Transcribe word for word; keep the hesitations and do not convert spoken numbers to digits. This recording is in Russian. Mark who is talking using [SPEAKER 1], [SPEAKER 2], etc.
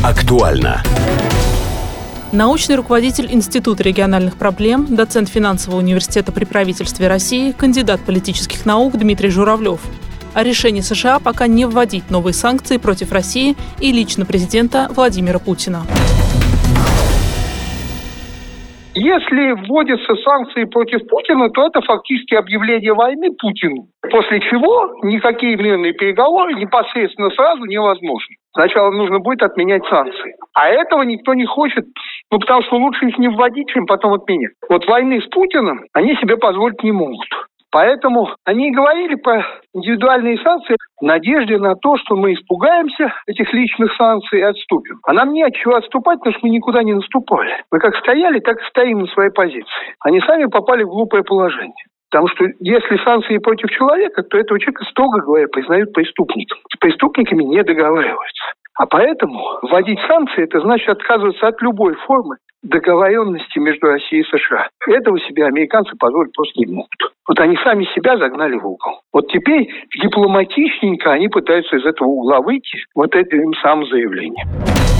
[SPEAKER 1] Актуально.
[SPEAKER 2] Научный руководитель Института региональных проблем, доцент финансового университета при правительстве России, кандидат политических наук Дмитрий Журавлев. О решении США пока не вводить новые санкции против России и лично президента Владимира Путина.
[SPEAKER 3] Если вводятся санкции против Путина, то это фактически объявление войны Путину. После чего никакие мирные переговоры непосредственно сразу невозможны. Сначала нужно будет отменять санкции. А этого никто не хочет, ну потому что лучше их не вводить, чем потом отменять. Вот войны с Путиным они себе позволить не могут. Поэтому они и говорили про индивидуальные санкции в надежде на то, что мы испугаемся этих личных санкций и отступим. А нам не от чего отступать, потому что мы никуда не наступали. Мы как стояли, так и стоим на своей позиции. Они сами попали в глупое положение. Потому что если санкции против человека, то этого человека, строго говоря, признают преступником. С преступниками не договариваются. А поэтому вводить санкции – это значит отказываться от любой формы договоренности между Россией и США. Этого себе американцы позволить просто не могут. Вот они сами себя загнали в угол. Вот теперь дипломатичненько они пытаются из этого угла выйти вот этим самым заявлением.